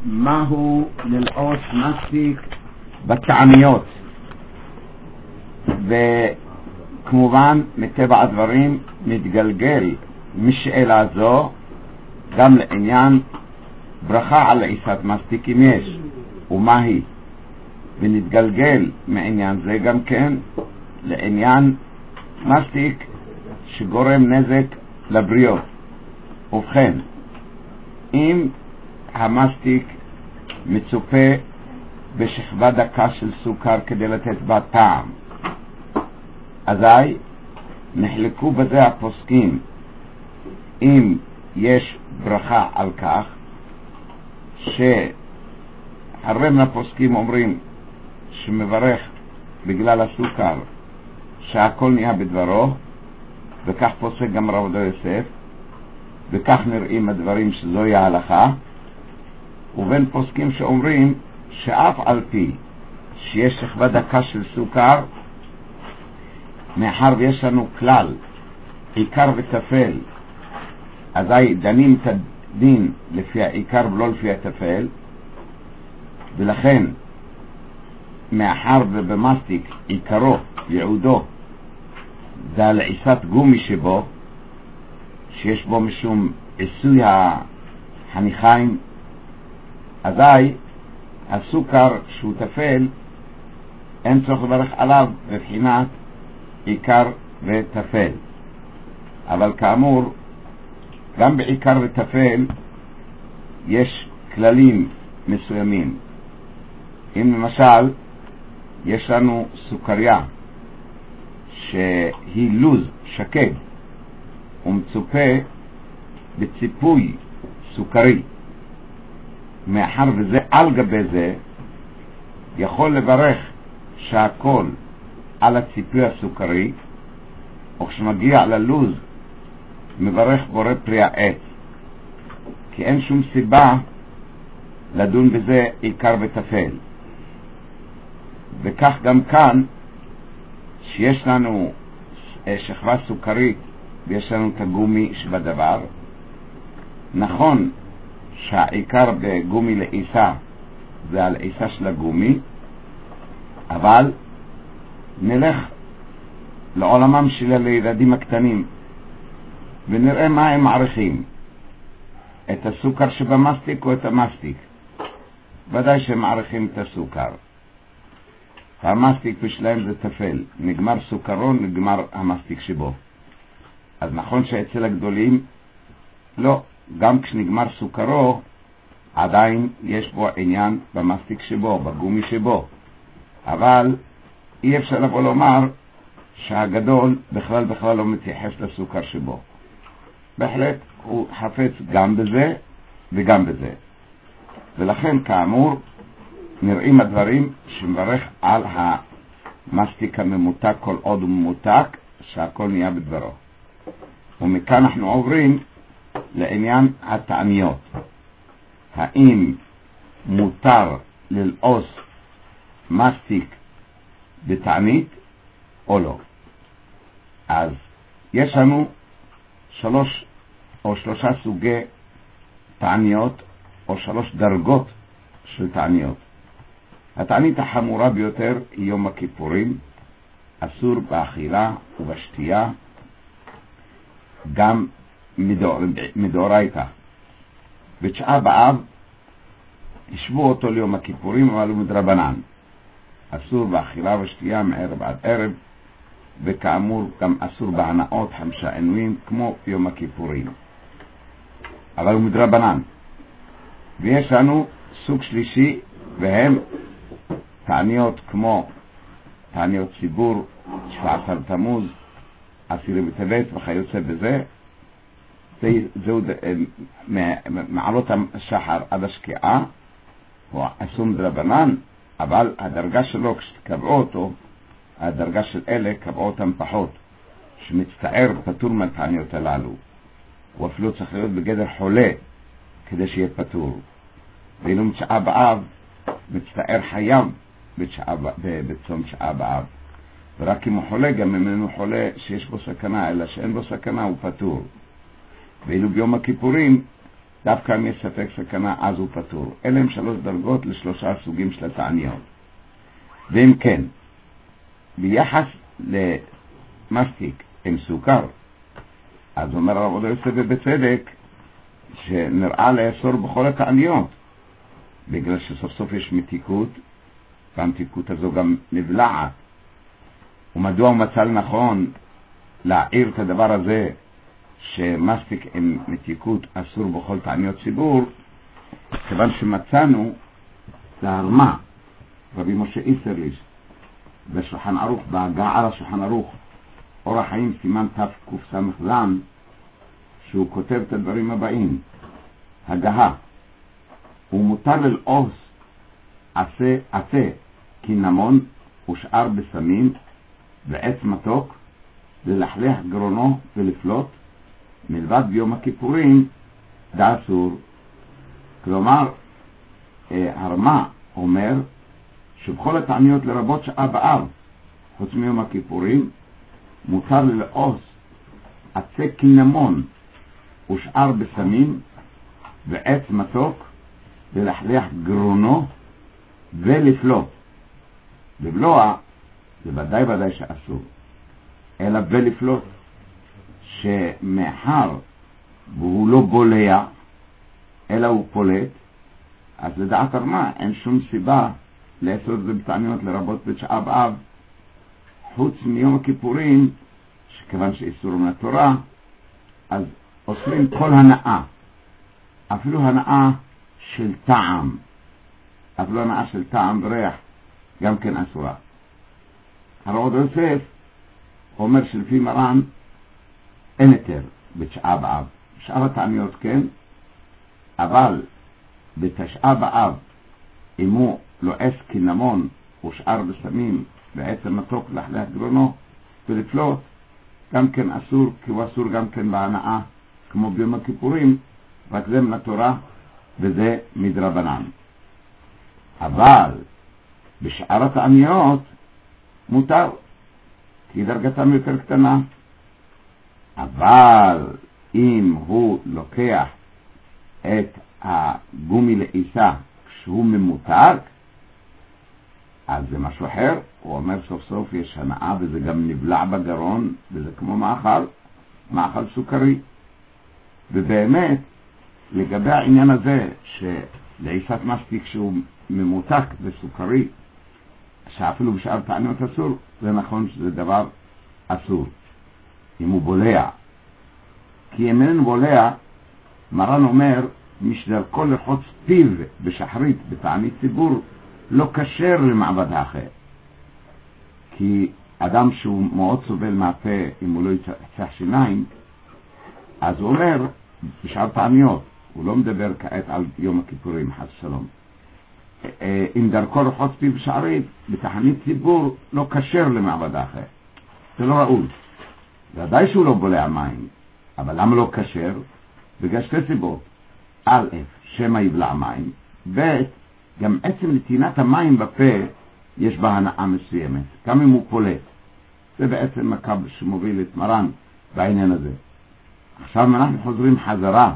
מהו ללעוס מסטיק בטעמיות. וכמובן מטבע הדברים נתגלגל משאלה זו גם לעניין ברכה על לעיסת מסטיק אם יש ומה היא, ונתגלגל מעניין זה גם כן לעניין מסטיק שגורם נזק לבריות. ובכן, אם המסטיק מצופה בשכבה דקה של סוכר כדי לתת בה טעם, אזי נחלקו בזה הפוסקים אם יש ברכה על כך, שהרבה מהפוסקים אומרים שמברך בגלל הסוכר שהכל נהיה בדברו, וכך פוסק גם רב עובדיה יוסף, וכך נראים הדברים שזוהי ההלכה. ובין פוסקים שאומרים שאף על פי שיש שכבה דקה של סוכר, מאחר ויש לנו כלל עיקר וטפל, אזי דנים את הדין לפי העיקר ולא לפי הטפל, ולכן מאחר ובמסטיק עיקרו ייעודו זה על עיסת גומי שבו, שיש בו משום עיסוי החניכיים, אזי הסוכר שהוא טפל אין צורך לברך עליו בבחינת עיקר וטפל. אבל כאמור גם בעיקר וטפל יש כללים מסוימים. אם למשל יש לנו סוכריה שהיא לוז שקד ומצופה בציפוי סוכרי, מאחר וזה על גבי זה, יכול לברך שהכל על הציפוי הסוכרי, או כשמגיע ללוז מברך בורא פרי העץ, כי אין שום סיבה לדון בזה עיקר וטפל. וכך גם כאן, שיש לנו שכבה סוכרית ויש לנו את הגומי שבדבר, נכון שהעיקר בגומי לעיסה זה על עיסה של הגומי, אבל נלך לעולמם של הילדים הקטנים ונראה מה הם מעריכים, את הסוכר שבמסטיק או את המסטיק. ודאי שהם מעריכים את הסוכר. המסטיק בשלהם זה טפל, נגמר סוכרון, נגמר המסטיק שבו. אז נכון שאצל הגדולים לא, גם כשנגמר סוכרו עדיין יש בו עניין במסטיק שבו, בגומי שבו, אבל אי אפשר לבוא לומר שהגדול בכלל לא מתייחס לסוכר שבו. בהחלט הוא חפץ גם בזה וגם בזה, ולכן כאמור נראים הדברים שמברך על המסטיק הממותק כל עוד הוא ממותק, שהכל נהיה בדברו. ומכאן אנחנו עוברים לעניין הטעמיות. האם מותר ללעוס מסטיק בטעמית או לא? אז יש לנו שלושה סוגי טעמיות, או 3 דרגות של טעמיות. הטעמית החמורה ביותר היא יום הכיפורים, אסור באכילה ובשתייה, גם מדאורייתא. בתשעה באב ישבו אותו ליום הכיפורים, אבל הוא מדרבנן, אסור באכילה ושתייה מערב עד ערב, וכאמור גם אסור בהנאות 5 עינויים כמו יום הכיפורים, אבל הוא מדרבנן. ויש לנו סוג שלישי, והם תעניות כמו תעניות ציבור, 17 תמוז, 10 בטבת וכיוצא בזה. זהו מעלות השחר עד השקיעה, הוא אסור מדרבנן, אבל הדרגה שלו כשקבעו אותו, הדרגה של אלה קבעו אותם פחות, שמצטער פטור מהתעניות הללו, הוא אפילו צריך להיות בגדר חולה כדי שיהיה פטור. ואילו מתשעה באב מצטער חייב בצום תשעה באב, ורק אם הוא חולה, גם אם הוא חולה שיש בו סכנה, אלא שאין בו סכנה הוא פטור. ואילו ביום הכיפורים דווקא אם יש ספק סכנה אז הוא פטור. אלה הם 3 דרגות ל3 סוגים של התעניות. ואם כן, ביחס למסטיק עם סוכר, אז אומר הרב עובדיה יוסף ובצדק שנראה לאסור בכל התעניות, בגלל שסוף סוף יש מתיקות, והמתיקות הזו גם נבלעת. ומדוע הוא מצא לנכון להעיר את הדבר הזה שמסטיק עם מתיקות אסור בכל תעניות ציבור? כיוון שמצאנו להרמה רבי משה איסרליש בשולחן ערוך, בהגעה על השולחן ערוך אורח חיים סימן תקס"ז, שהוא כותב את הדברים הבאים: הגהה, הוא מותר ללעוס עשה קינמון ושאר בסמים ועץ מתוק, ללחלח גרונו ולפלוט, מלבד ביום הכיפורים דאסור. כלומר, הרמה אומר שבכל התעניות לרבות שעה באב, חוץ מיום הכיפורים, מותר ללעוס עצי קינמון ושאר בסמים ועץ מתוק, ללחלח גרונו ולפלוט. לבלוע זה ודאי שאסור, אלא ולפלוט, שמאחר והוא לא בולע אלא הוא פולט, אז לדעת הרמה אין שום סיבה לאסור את זה בתעניות לרבות בשעה באב, חוץ מיום הכיפורים, שכיוון שאיסור מן התורה, אז אוסרים כל הנאה, אפילו הנאה של טעם, אפילו הנאה של טעם וריח גם כן אסורה. הרב עובדיה יוסף אומר שלפי מרן אין היתר בתשעה באב, שאר התעניות כן, אבל בתשעה באב אם הוא לועס קינמון ושאר בסמים ועצם מתוק לחלח גרונו ולפלוט, גם כן אסור, כי הוא אסור גם כן בהנאה כמו ביום הכיפורים, רק זה מן התורה וזה מדרבנן. אבל בשאר התעניות מותר, כי דרגתם יותר קטנה. אבל אם הוא לוקח את הגומי לעיסה כשהוא ממותק, אז זה משהו אחר. הוא אומר סוף סוף יש הנאה וזה גם נבלע בגרון, וזה כמו מאכל סוכרי. ובאמת לגבי העניין הזה שלעיסת מסטיק שהוא ממותק וסוכרי, שאפילו בשאר תעניות אסור, זה נכון שזה דבר אסור אם הוא בולע. כי אם אין בולע, מרן אומר משדרכו לחוץ פיו בשחרית בתענית ציבור לא כשר למעבד האחר, כי אדם שהוא מאוד סובל מהפה אם הוא לא יצח שיניים, אז הוא אומר בשאר תעניות, הוא לא מדבר כעת על יום הכיפורים חס שלום, אם דרכו לחוץ פיו בשחרית בתענית ציבור לא כשר למעבד האחר, זה לא ראוי. ודאי שהוא לא בולע מים, אבל למה לא כשר? בגלל שתי סיבות: א', שמא יבלע מים, ב', גם עצם נתינת המים בפה יש בה הנאה מסוימת, גם אם הוא פולט. זה בעצם הקו שמוביל את מרן בעניין הזה. עכשיו אנחנו חוזרים חזרה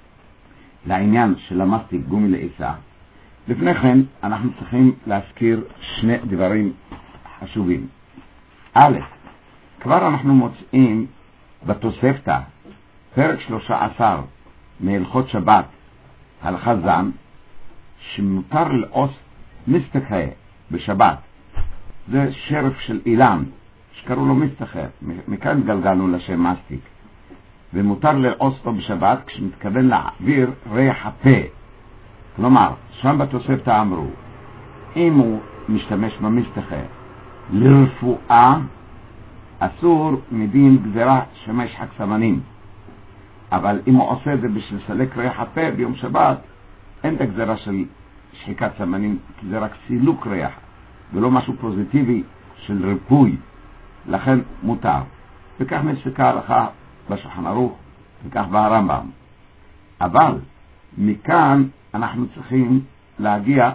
לעניין של המסטיק גומי לעיסה. לפני כן אנחנו צריכים להזכיר שני דברים חשובים. א', כבר אנחנו מוצאים בתוספתא, פרק 13 מהלכות שבת, הלכה ז', שמותר לעוס מסתכה בשבת. זה שרף של אילן שקראו לו מסתכה, מכאן גלגלנו לשם מסטיק. ומותר לעוס אותו בשבת כשמתכוון להעביר ריח הפה. כלומר, שם בתוספתא אמרו, אם הוא משתמש במסתכה לרפואה, אסור מדין גזירה שמש חג סמנים. אבל אם הוא עושה את זה בשביל לסלק ריח הפה ביום שבת, אין את הגזירה של שחיקת סמנים, כי זה רק סילוק ריח ולא משהו פוזיטיבי של ריפוי, לכן מותר. וכך נפסקה ההלכה בשולחן ערוך וכך ברמב"ם. אבל מכאן אנחנו צריכים להגיע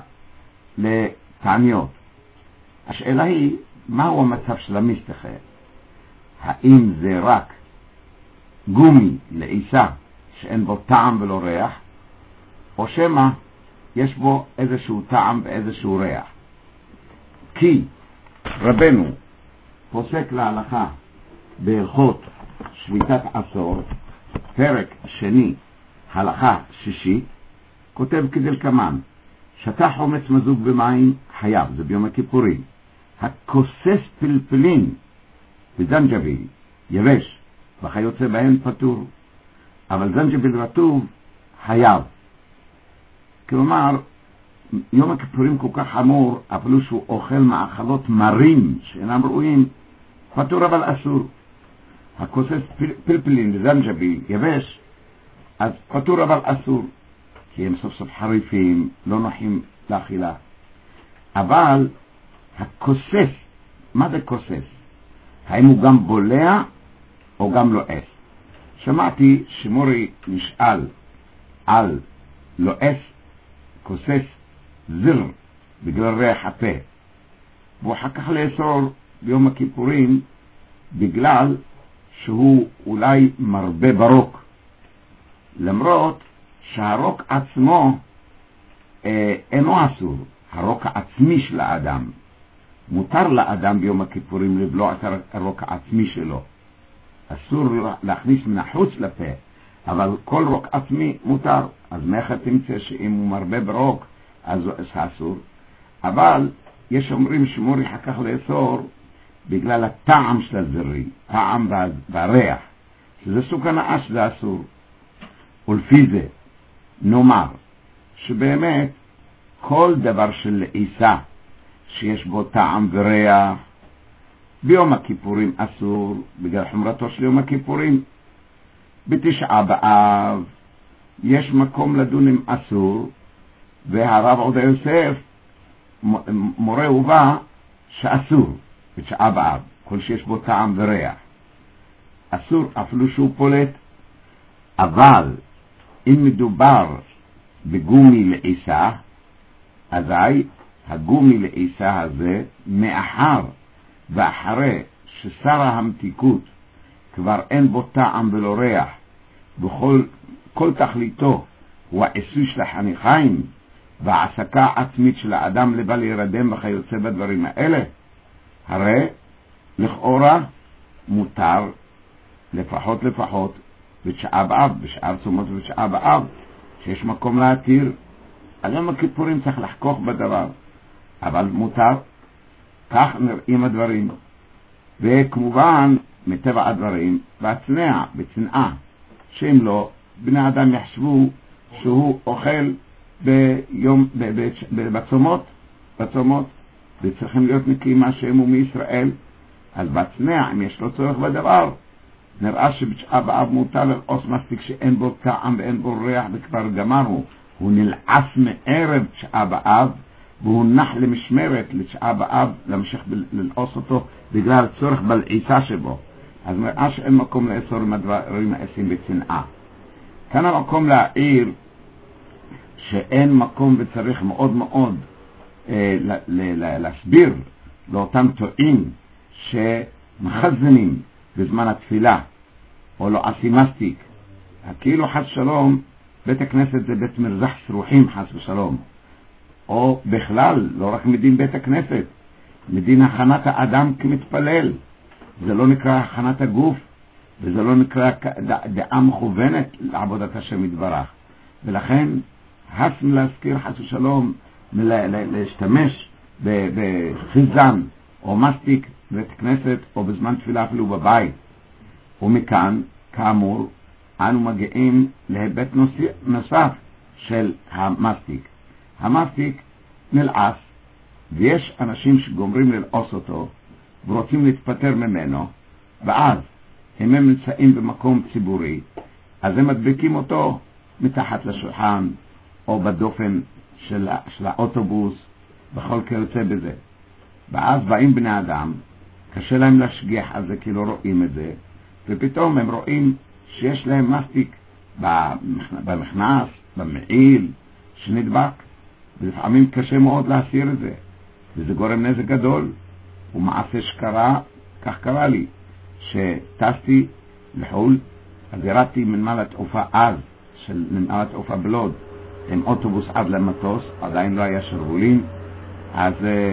לתעניות. השאלה היא, מהו המצב של המסתכה? האם זה רק גומי לעיסה שאין בו טעם ולא ריח, או שמה יש בו איזשהו טעם ואיזשהו ריח. כי רבנו פוסק להלכה בהלכות שביתת עשור, פרק שני, הלכה שישי, כותב כדלקמן: שתה חומץ מזוג במים חייב, זה ביום הכיפורים. הכוסס פלפלין וזנג'ביל יבש וכיוצא בהן פטור, אבל זנג'ביל רטוב חייב. כלומר, יום הכיפורים כל כך חמור, אפילו שהוא אוכל מאכלות מרים שאינם ראויים, פטור אבל אסור. הכוסס פלפלין וזנג'ביל יבש, אז פטור אבל אסור, כי הם סוף סוף חריפים, לא נוחים לאכילה. אבל הכוסס, מה זה כוסס? האם הוא גם בולע או גם לועס? שמעתי שמורי נשאל על לועס, כוסס, זר, בגלל ריח הפה, והוא אחר כך לאסור ביום הכיפורים בגלל שהוא אולי מרבה ברוק, למרות שהרוק עצמו אינו אסור. הרוק העצמי של האדם, מותר לאדם ביום הכיפורים לבלוע את הרוק העצמי שלו, אסור להכניס מן החוץ לפה, אבל כל רוק עצמי מותר. אז מאיך תמצא שאם הוא מרבה ברוק אז זה אסור? אבל יש אומרים שמורי אחר כך לאסור בגלל הטעם של הזרי, טעם והריח, שזה סוג הנאה שזה אסור. ולפי זה נאמר שבאמת כל דבר של לעיסה שיש בו טעם וריח ביום הכיפורים אסור, בגלל חומרתו של יום הכיפורים. בתשעה באב יש מקום לדון עם אסור, והרב עובדיה יוסף מורה ובא שאסור בתשעה באב, כל שיש בו טעם וריח אסור אפילו שהוא פולט. אבל אם מדובר בגומי לעיסה, אזי הגומי לעיסה הזה, מאחר ואחרי ששרה המתיקות כבר אין בו טעם ולא ריח, כל תכליתו הוא העיסוש לחניכיים והעסקה עצמית של האדם לבל ירדם וכיוצא בדברים האלה, הרי לכאורה מותר לפחות בתשעה באב, בשאר צומות ובתשעה באב, שיש מקום להתיר. על יום הכיפורים צריך לחכוך בדבר, אבל מותר. כך נראים הדברים. וכמובן מטבע הדברים בהצנע, בצנעה, שאם לא בני אדם יחשבו שהוא אוכל בצומות, וצריכים להיות נקיים מהשם ומישראל. אז בהצנע, אם יש לו צורך בדבר, נראה שבתשעה באב מותר ללעוס מספיק שאין בו טעם ואין בו ריח וכבר גמרנו. הוא נלעס מערב תשעה באב והוא נח למשמרת לתשעה באב להמשיך ללעוס אותו בגלל צורך בלעיסה שבו. אז נראה שאין מקום לאסור עם הדברים העשים בצנעה. כאן המקום להעיר שאין מקום וצריך מאוד מאוד להסביר לאותם טועים שמחזנים בזמן התפילה או לא עשי מסטיק, כאילו חס שלום בית הכנסת זה בית מרזח סרוחים חס ושלום, או בכלל לא רק מדין בית הכנסת, מדין הכנת האדם כמתפלל. זה לא נקרא הכנת הגוף, וזה לא נקרא דעה מכוונת לעבודת השם יתברך. ולכן חסם להזכיר חס ושלום להשתמש בחיזן או מסטיק בבית כנסת או בזמן תפילה אפילו בבית. ומכאן כאמור אנו מגיעים להיבט נוסף של המסטיק. המסטיק נלעס, ויש אנשים שגומרים ללעוס אותו ורוצים להתפטר ממנו, ואז אם הם נמצאים במקום ציבורי אז הם מדביקים אותו מתחת לשולחן או בדופן של האוטובוס בכל כיוצא בזה. ואז באים בני אדם, קשה להם להשגיח על זה כי לא רואים את זה, ופתאום הם רואים שיש להם מסטיק במכנס, במעיל שנדבק, ולפעמים קשה מאוד להסיר את זה, וזה גורם נזק גדול. ומעשה שקרה, כך קרה לי, שטסתי לחול, אז ירדתי מנמל התעופה אז, של מנמל התעופה בלוד, עם אוטובוס עד למטוס, עדיין לא היה שרוולים, אז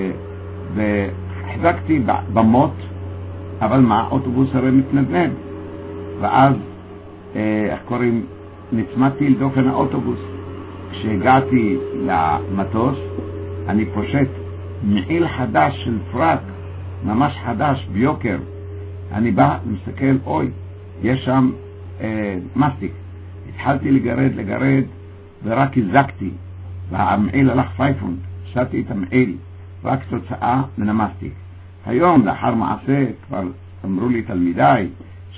החזקתי במות, אבל מה, אוטובוס הרי מתנדנד, ואז איך קוראים, נצמדתי לדופן האוטובוס. כשהגעתי למטוס אני פושט מעיל חדש של פרק, ממש חדש ביוקר. אני בא ומסתכל, אוי, יש שם מסטיק. התחלתי לגרד ורק הזקתי, והמעיל הלך פייפון, שתתי את המעיל, רק תוצאה מן המסטיק. היום לאחר מעשה כבר אמרו לי תלמידיי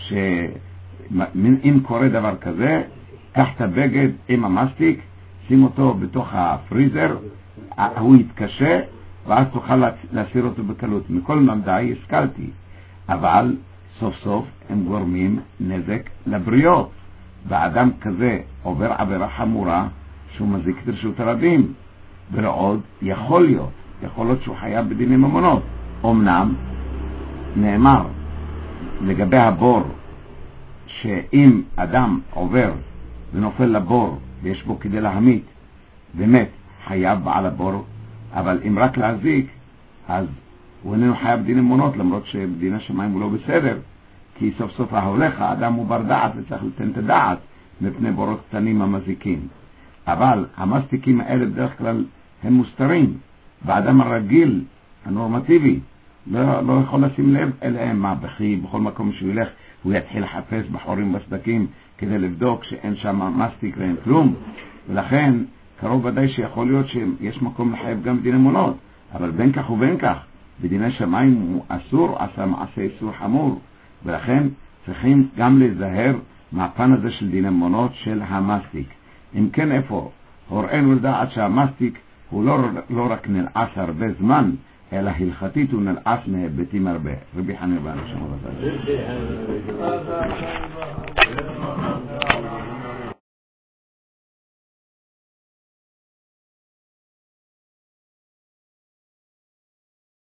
שאם קורה דבר כזה, קח את הבגד עם המסטיק, שים אותו בתוך הפריזר, הוא יתקשה ואז תוכל להסיר אותו בקלות. מכל למדי השכלתי, אבל סוף סוף הם גורמים נזק לבריות, ואדם כזה עובר עבירה חמורה שהוא מזיק את רשות הרבים, ולעוד יכול להיות שהוא חייב בדיני ממונות. אמנם נאמר לגבי הבור שאם אדם עובר ונופל לבור ויש בו כדי להמית, באמת חייב בעל הבור, אבל אם רק להזיק, אז הוא איננו חייב בדיני ממונות, למרות שבדין השמיים הוא לא בסדר, כי סוף סוף ההולך, האדם הוא בר דעת וצריך לתת את הדעת מפני בורות קטנים המזיקים. אבל המסטיקים האלה בדרך כלל הם מוסתרים, והאדם הרגיל, הנורמטיבי, לא יכול לשים לב אליהם. מה, בכל מקום שהוא ילך הוא יתחיל לחפש בחורים בסדקים כדי לבדוק שאין שם מסטיק ואין כלום, ולכן קרוב ודאי שיכול להיות שיש מקום לחייב גם בדיני ממונות, אבל בין כך ובין כך בדיני שמיים הוא אסור, עשה מעשה איסור חמור, ולכן צריכים גם להיזהר מהפן הזה של דיני ממונות של המסטיק. אם כן, איפה הוראנו לדעת שהמסטיק הוא לא רק נלעס הרבה זמן, אלא הלכתית הוא נלעס מהיבטים הרבה. רבי חנין בן שמעון.